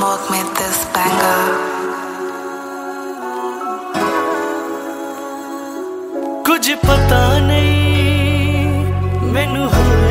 smoke me this banger. कुछ पता नहीं मैनू हो